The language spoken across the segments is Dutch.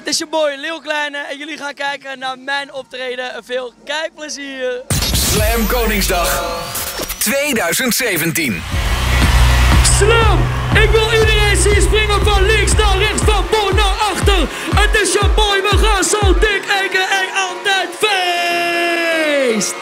Het is je boy Lil Kleine en jullie gaan kijken naar mijn optreden. Veel kijkplezier. Slam Koningsdag 2017. Slam! Ik wil iedereen zien springen van links naar rechts, van voor naar achter. Het is je boy, we gaan zo dik, a.k.a. altijd feest.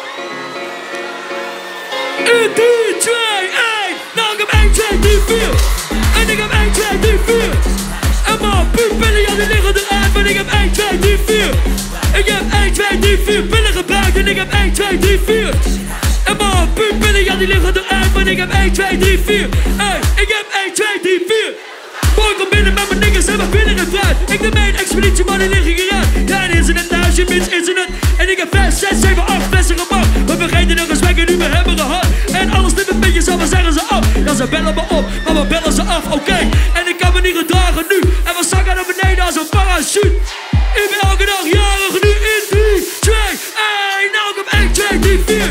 1, 3, 2, 1. Nou, ik heb 1, 2, 3, 4. En ik heb 1, 2, 3, 4. En mijn pupillen, ja, die liggen eruit. En ik heb 1, 2, 3, 4. Ik heb 1, 2, 3, 4 pillen gebruikt. En ik heb 1, 2, 3, 4. En mijn pupillen, ja, die liggen eruit. En ik heb 1, 2, 3, 4. Hey, ik heb 1, 2, 3, 4. Boy, kom binnen met mijn niggas en mijn binnen en fruit. Ik de main expeditie, maar die lig ik eruit. Ja, en internet, thuis, je bitch, internet. En ik heb 5, 6, 7, 8 flessen gemaakt. We vergeten de gesprekken die we hebben gehad. En alles dit een beetje zo, maar zeggen ze af. Ja, ze bellen me op, maar we bellen ze af, oké. En ik kan me niet gedragen nu. En we zakken naar beneden als een parachute. Ik ben elke dag jarig nu in 3, 2, 1. Nou, ik heb 1, 2, 3, 4.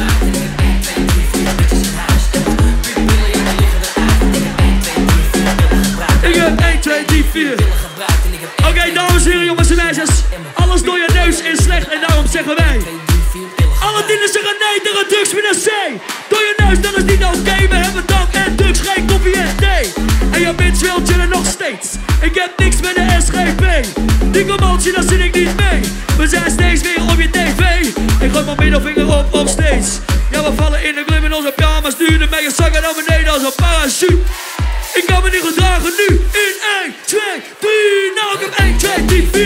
Ik heb 1, 2, 3, 4. Oké, dames en heren, jongens en meisjes. Alles door je neus is slecht en daarom zeggen wij. Alle dienen zeggen nee tegen drugs met een C. Door je neus, dat is niet oké. We hebben drank en drugs, geen koffie en thee. En je bitch wil chillen nog steeds. Ik heb niks met de SGP. Die commotie, daar zit ik niet mee. We zijn steeds weer op je tv. Ik gooi mijn middelvinger op steeds. Ja, we vallen in de club in onze pyjama's. Sturen met je zakken naar beneden als een parachute. Ik kan me niet gedragen nu. In 1, 2, 3. Nou, ik heb 1, 2, 3, 4.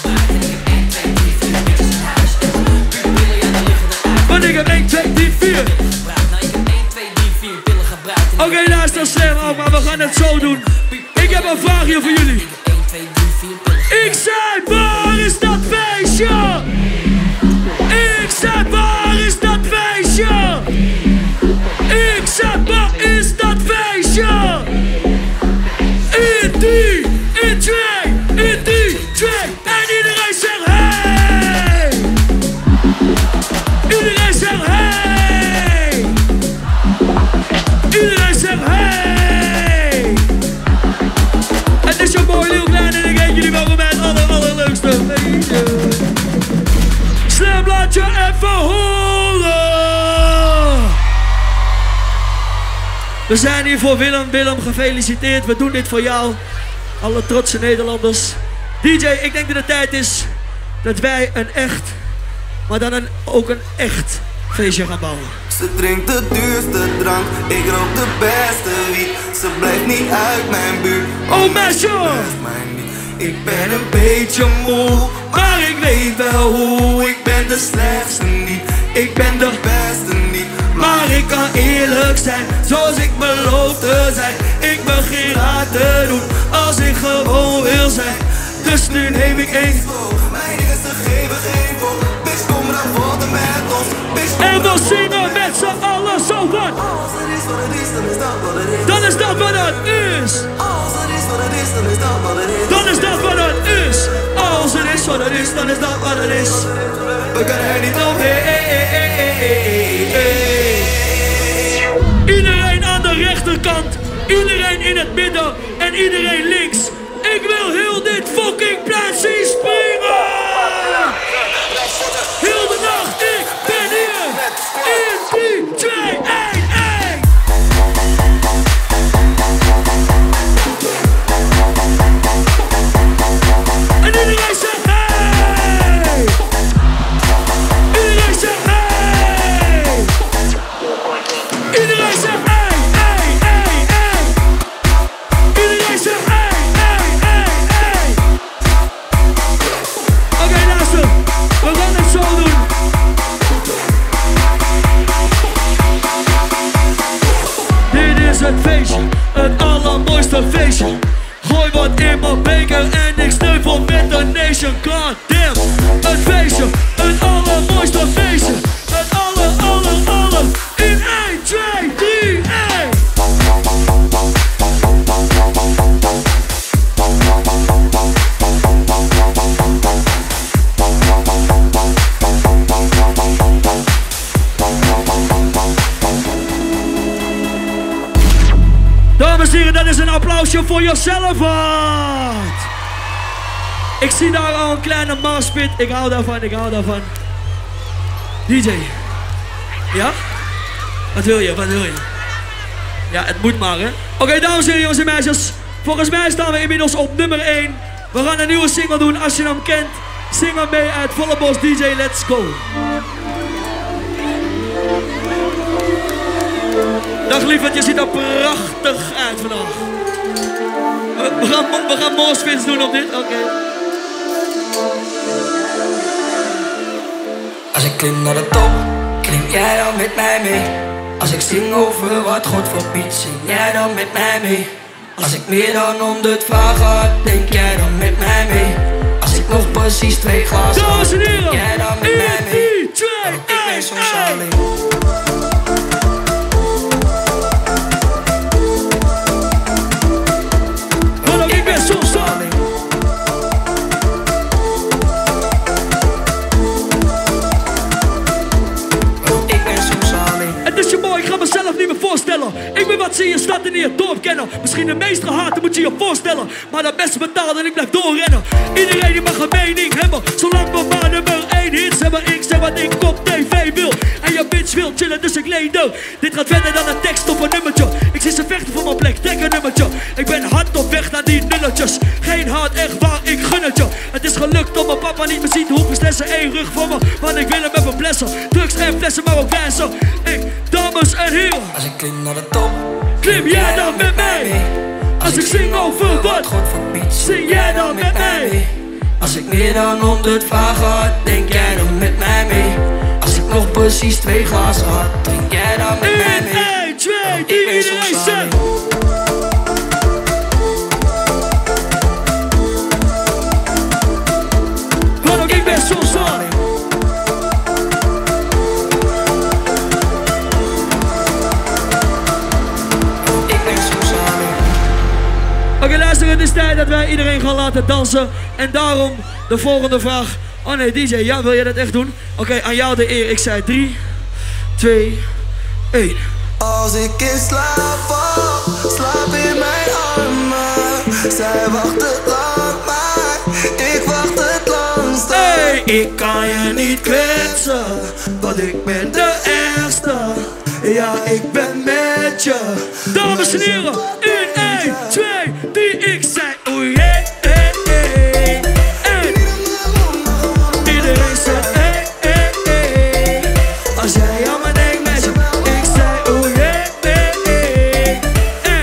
Want ik heb 1, 2, 3, 4. Oké, luister slim ook, maar we gaan het zo doen. Ik heb een vraagje voor jullie. Ik zei, waar is dat feestje? Ik zei, waar is dat feestje? Ik zei, waar is dat feestje? In 3, in 2, in 3, 2. En iedereen zegt hey! Iedereen zegt hey! Iedereen zegt hey! Het is je boy Lil Kleine en ik heet jullie welkom bij het allerleukste feestje. Slam, laat je even horen! We zijn hier voor Willem. Willem, gefeliciteerd. We doen dit voor jou. Alle trotse Nederlanders. DJ, ik denk dat het tijd is dat wij een echt, maar dan ook een echt feestje gaan bouwen. Ze drinkt de duurste drank, ik rook de beste wiet. Ze blijft niet uit mijn buurt. Oh meisje! Ik ben een beetje moe, maar ik weet wel hoe. Ik ben de slechtste niet, ik ben de beste niet. Maar ik kan eerlijk zijn, zoals ik beloof te zijn. Ik begin hard te doen, als ik gewoon wil zijn. Dus nu neem ik één vlog. Mijn niggas, ze geven geen vol. Bitch, kom dan worden met ons. En we zingen met z'n allen zo wat. Als het is wat het is, dan is dat wat het is. Dan is dat wat het is. Als het is wat het is, dan is dat wat het is. Dan is dat wat het is. Als het is wat het is, dan is dat wat het is. We kunnen er niet omheen. Iedereen aan de rechterkant, iedereen in het midden en iedereen links. Ik wil heel dit fucking plein zien springen! Heel de nacht, ik ben hier! In 3, 2, 1, 1! En iedereen zegt hey! Iedereen zegt hey! Iedereen zegt hey, hey, hey, hey! Iedereen zegt hey, hey, hey, hey! Oké, luister. We gaan het zo doen. Dit is het feestje, het allermooiste feestje. Gooi wat in mijn beker en ik sneuvel met de nation. God damn, het feestje, het allermooiste feestje. Het aller in 1, 2, 3, 1. Dames en heren, dat is een applausje voor jezelf. Ik zie daar al een kleine marspit. Ik hou daarvan, ik hou daarvan. DJ. Ja? Wat wil je, wat wil je? Ja, het moet maar, hè? Oké, dames en heren, jongens en meisjes. Volgens mij staan we inmiddels op nummer 1. We gaan een nieuwe single doen. Als je hem kent, zing hem mee uit Volle Bos DJ. Let's go. Dag lieverd, je ziet er prachtig uit vandaag. We gaan moshpits doen op dit, oké. Als ik klim naar de top, klim jij dan met mij mee. Als ik zing over wat God verbiedt, zing jij dan met mij mee. Als ik meer dan 100 vragen had, denk jij dan met mij mee. Als ik nog precies 2 glazen had, denk jij dan met mij mee. Want ik ben soms alleen. Ik ben wat ze in je stad en in je dorp kennen. Misschien de meest gehate moet je je voorstellen. Maar de beste betaald en ik blijf doorrennen. Iedereen die mag een mening hebben. Zolang we maar nummer 1 hits hebben. Ik zeg wat ik op tv wil. En je bitch wil chillen, dus ik leen door. Dit gaat verder dan een tekst of een nummertje. Ik zie ze vechten voor mijn plek, trek een nummertje. Ik ben hard op weg naar die nulletjes. Geen hard, echt waar, ik gun het je. Het is gelukt om mijn papa niet meer ziet. Hoeveel stressen, 1 rug voor me. Want ik wil hem even blessen. Drugs en flessen, maar ook wijzen. Dames en heren. Als ik klim naar de top, klim jij dan met mij? Als ik zing over wat God verbiedt, zing jij dan met mij? Als ik meer dan 100 vragen had, denk jij dan met mij mee? Als ik nog precies 2 glazen had, drink jij dan met mij mee? 1, 2, 3, iedereen zegt. Want ook ik ben soms alleen. Oké, luister, het is tijd dat wij iedereen gaan laten dansen. En daarom de volgende vraag. Oh nee, DJ, ja, wil jij dat echt doen? Oké, aan jou de eer. Ik zei 3, 2, 1. Als ik in slaap val, slaap in mijn armen. Zij wacht het lang, maar ik wacht het langst. Hey, ik kan je niet kwetsen, want ik ben de ergste. Ja, ik ben met je. Dames en heren, in 1, 2, 3, ik zei oei, hey, hey, hey, hey. Iedereen zegt hey, hey, hey. Als jij aan me denkt, meisje, ik zei oei, hey, hey, hey, hey.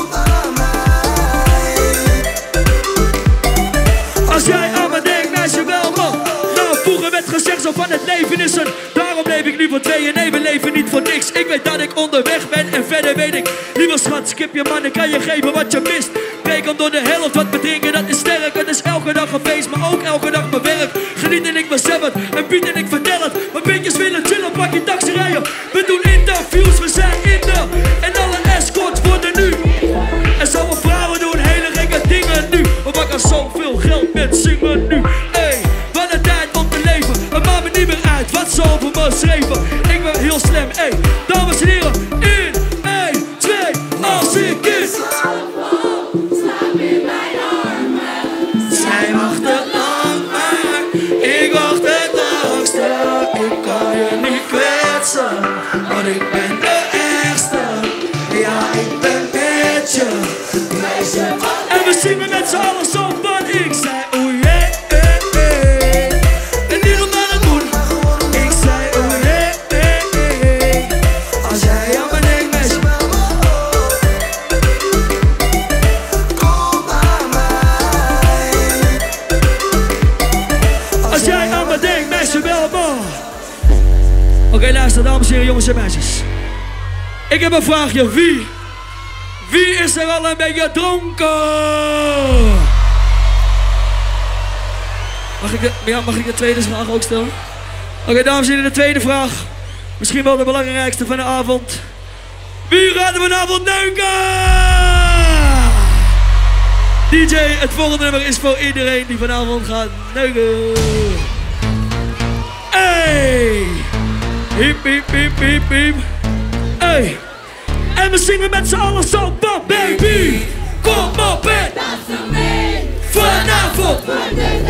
Als jij aan me denkt, meisje, wel man. Nou, vroeger werd gezegd zo van het leven is een. Daarom leef ik liever 2 en nee, we leven niet voor niks. Ik weet dat ik onderweg ben en verder weet ik. Lieve schat, skip je man, ik kan je geven wat je mist. Breek hem door de helft, wat me drinken, dat is sterk. Het is elke dag een feest, maar ook elke dag mijn werk. Geniet en ik mezelf het, en bied en ik vertel het. Mijn beentjes willen chillen, pak je taxi rijden. We doen interviews, we zijn in de. En alle escorts worden nu. En zouden vrouwen doen hele gekke dingen nu. We maken zoveel geld met zingen nu. Hey, wat een tijd om te leven. Het maakt me niet meer uit wat ze over me schreven. Ik ben heel slim, hey, dames en heren. In 1, 2, als ik is. Slaap in mijn armen. Zij wacht het lang, maar ik wacht het langste. Ik kan je niet kwetsen, want ik ben de ergste. Ja, ik ben met je. En we zingen met z'n allen zo van ik zei oei, hey, hey, hey. En niet omdat het moet. Ik zei oei, hey, hey, hey. Als jij aan me denkt, meisje, Kom naar mij. als jij aan me denkt, meisje, wel man. Oké, luister, dames en heren, jongens en meisjes. Ik heb een vraagje. Wie is er al een beetje dronken? Mag ik de tweede vraag ook stellen? Oké, dames en heren, de tweede vraag. Misschien wel de belangrijkste van de avond. Wie gaat er vanavond neuken? DJ, het volgende nummer is voor iedereen die vanavond gaat neuken. Hey! Hiep, hiep, hiep, hiep, hiep. Hey! En we zingen met z'n allen zo van baby. Kom op, hè! Dat is een mee. Vanavond! Voor de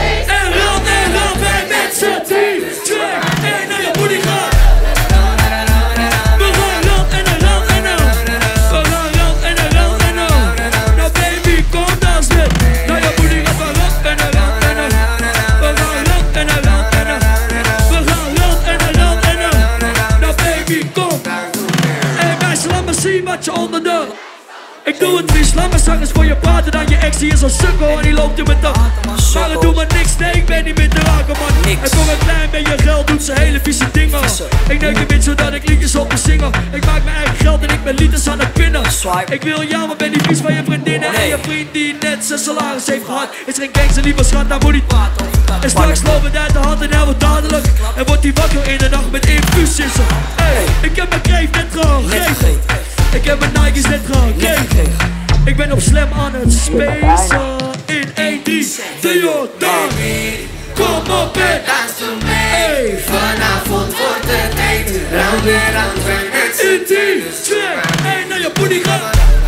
die is een sukkel en die loopt in mijn dag. Maar het doet me niks, nee, ik ben niet meer te raken, man. En voor een klein beetje geld doet ze hele vieze dingen. Ik neuk een beetje zodat ik liedjes op me zingen. Ik maak mijn eigen geld en ik ben liters aan het pinnen. Ik wil jou, maar ben niet vies van je vriendinnen. En je vriend die net zijn salaris heeft gehad. Is er een gangster, lieve schat, nou moet niet praten. En straks loopt het uit de hand en hij wordt dadelijk. En wordt hij wakker in de nacht met infusies. Hey, ik heb mijn kreeft net gegeven. Ik heb mijn Nike's net gegeven. Ik ben op Slam aan het spacen. In 1, 3, 4, dan. Kom op en Dans to me. Vanavond wordt het eten. Round en round zijn het in 10, 2, 1, naar je booty gaan.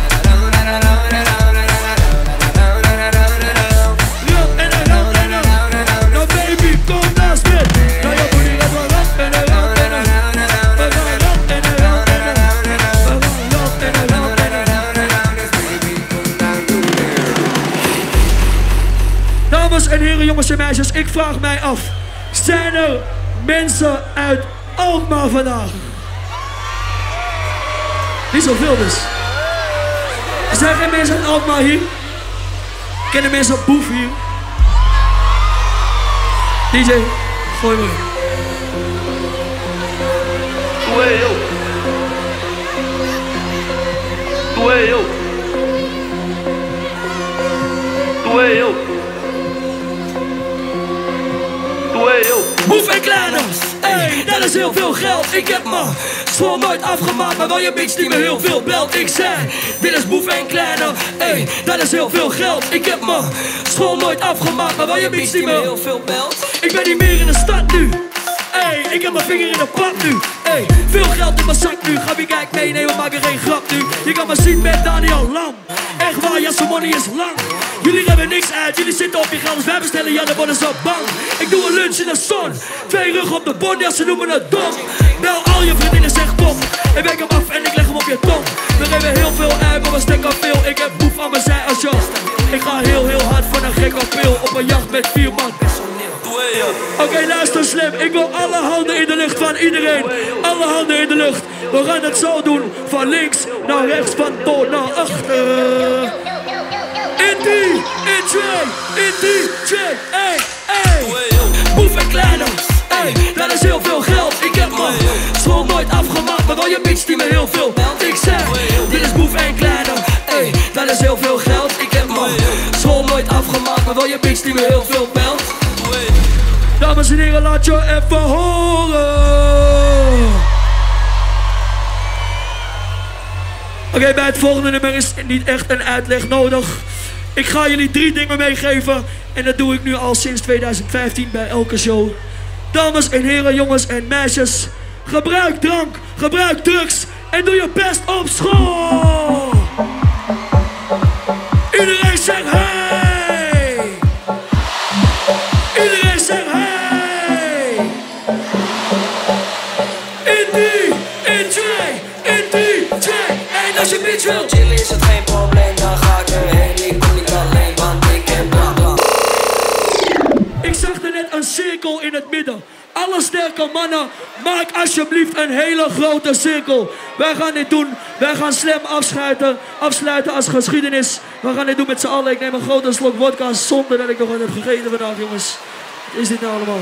Nou baby, kom naast me. Naar je booty gaat wel rap en een rap en een rap. We gaan rap en een rap en een rap. We gaan rap en een rap en een rap. Dames en heren, jongens en meisjes, ik vraag mij af. Zijn er mensen uit Alkmaar vandaag? Niet zoveel dus. Er zijn geen mensen uit Alkmaar hier. Kennen mensen op Boef hier? DJ, gooi me. Boef en kleiner, ey, dat is heel veel geld. Ik heb me school nooit afgemaakt, maar wel je bitch die me heel veel belt. Ik zei, dit is Boef en kleiner, ey, dat is heel veel geld. Ik heb me school nooit afgemaakt, maar wel je bitch die me heel veel belt. Ik ben niet meer in de stad nu. Ey, ik heb mijn vinger in de pap nu. Ey, veel geld in mijn zak nu. Ga wie kijkt mee, nee we maken geen grap nu. Je kan me zien met Daniel Lam. Echt waar, ja zijn money is lang. Jullie hebben niks uit, jullie zitten op je geld. Dus wij bestellen, ja dan worden ze bang. Ik doe een lunch in de zon. 2 ruggen op de bon, ja ze noemen het dom. Bel al je vriendinnen, zeg kom. En wek hem af en ik leg hem op je tong. We geven heel veel uit, maar we stekken veel. Ik heb Boef aan mijn zij als Jas. Ik ga heel hard van een gekke pil. Op een jacht met 4 man. Oké, luister Slam, ik wil alle handen in de lucht van iedereen. Alle handen in de lucht. We gaan het zo doen, van links naar rechts, van voor naar achter. In 3, in 2, in 3, 2, 1, 1. Boef en kleiner, ey, dat is heel veel geld. Ik heb me school nooit afgemaakt, maar wel je bitch die me heel veel belt. Ik zeg, dit is Boef en kleiner, ey, dat is heel veel geld. Ik heb me school nooit afgemaakt, maar wel je bitch die me heel veel belt. Dames en heren, laat je even horen. Oké, bij het volgende nummer is niet echt een uitleg nodig. Ik ga jullie 3 dingen meegeven. En dat doe ik nu al sinds 2015 bij elke show. Dames en heren, jongens en meisjes. Gebruik drank, gebruik drugs. En doe je best op school. Iedereen zegt hey. Iedereen zegt hey. In 3, in 2, in 3, 2, 1. Als je bitch wil chillen is het geen probleem, dan ga ik erheen. Ik kom niet alleen, want ik heb bla. Ik zag er net een cirkel in het midden. Alle sterke mannen, maak alsjeblieft een hele grote cirkel. Wij gaan dit doen. Wij gaan Slam afsluiten als geschiedenis. We gaan dit doen met z'n allen. Ik neem een grote slok vodka zonder dat ik nog wat heb gegeten vandaag, jongens. Wat is dit nou allemaal?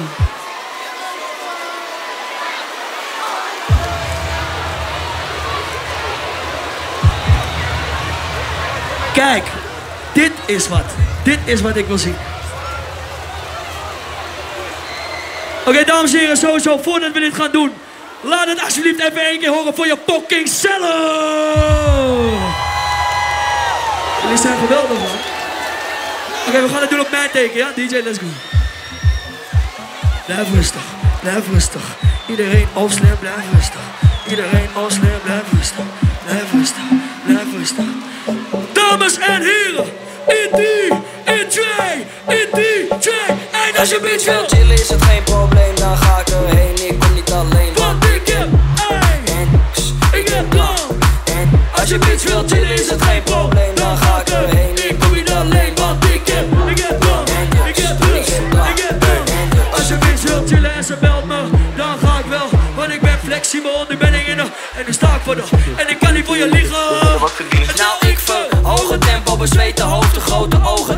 Kijk, dit is wat. Dit is wat ik wil zien. Oké, dames en heren, sowieso voordat we dit gaan doen, laat het alsjeblieft even 1 keer horen voor je fucking zelf. Jullie zijn geweldig, man. Oké, we gaan het doen op mijn teken, ja? DJ, let's go. Blijf rustig, blijf rustig. Iedereen op Slam, blijf rustig. Iedereen op Slam, blijf rustig. Blijf rustig, blijf rustig. Dames en heren, in 3, in 2, in 3, 2, 1. Als je bitch wil chillen is het geen probleem, dan ga ik erheen. Ik kom niet alleen, want ik heb ik heb plan. Als je bitch wil chillen is het geen probleem, dan ga ik erheen. Ik kom niet alleen, want ik heb plan. Ik heb rust, ik heb plan. Als je bitch wil chillen en ze belt me, dan ga ik wel. Want ik ben flexibel, nu ben ik in de en nu sta ik voor de en ik kan niet voor je liegen. Nou ik verhoog het tempo, bezweten hoofd, de grote ogen.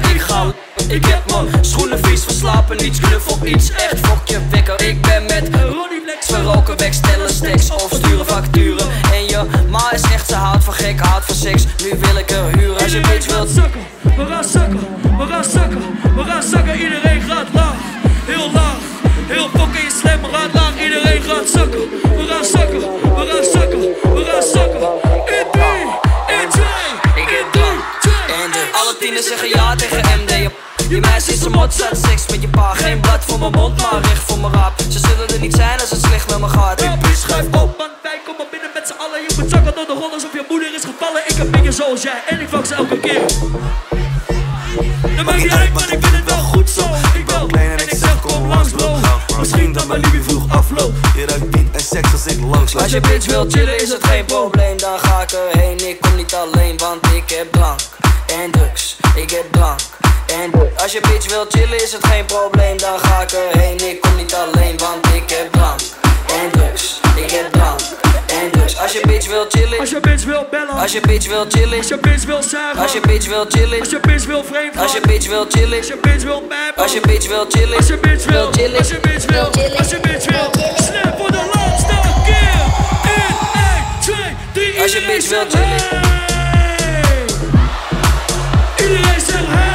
fiets, knuffel iets, echt fok je wekker. Ik ben met Ronnie Flex. we roken weg, stellen stacks of sturen facturen. En je ma is echt, ze houdt van gek, houdt van seks. Nu wil ik er huren als je bitch wilt. Zakken, we gaan zakken, we gaan zakken, we gaan zakken. Iedereen gaat laag, heel laag. Heel fucking slim, we gaan laag. Iedereen gaat zakken, we gaan zakken, we gaan zakken, we gaan zakken. In 3, in 2, Ik heb drank en de alle tieners zeggen ja tegen MD. Je meisje is een mot, zat seks met je pa. Geen blad voor mijn mond, maar recht voor mijn raap. Ze zullen er niet zijn als het slecht met me gaat. ja, schuif op, want wij komen binnen met z'n allen. Je moet zakken door de grond alsof je moeder is gevallen. Ik heb dingen zoals jij en ik vang ze elke keer. Dat maakt niet uit, maar ik vind het wel goed zo. Ik wil klein en ik zeg kom langs bro. Misschien dat mijn liefie vroeg afloopt. Je ruikt beat en seks als ik langs loop. Als je bitch wil chillen is het geen probleem. Dan ga ik erheen, ik kom niet alleen. Want ik heb drank en drugs. Ik heb drank en drugs. Als je bitch wil chillen is het geen probleem. Dan ga ik erheen, ik kom niet alleen. Want ik heb drank en drugs. Ik heb drank en drugs. Als je bitch wil chillen, Als je bitch wil bellen, als je bitch wil chillen, als je bitch wil zuigen, als je bitch wil chillen, als je bitch wil vreemd gaan, als je bitch wil chillen, als je bitch wil mijpen, als je bitch wil chillen, als je bitch wil chillen, als je bitch wil, als je bitch wil, snap voor de laatste keer. In 1, 2, 3, Als je iedereen bitch wil zegt chillen. hey. Iedereen zegt hey.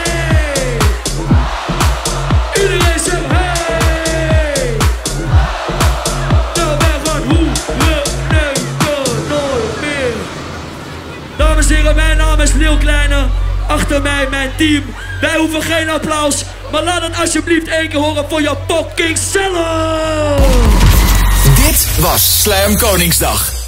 Iedereen zegt hey. Nou, wij gaan hoeren, neuken, nooit meer. Dames en heren, mijn naam is Lil Kleine. Achter mij mijn team. Wij hoeven geen applaus, maar laat het alsjeblieft één keer horen voor je fucking zelf. Dit was Slam Koningsdag.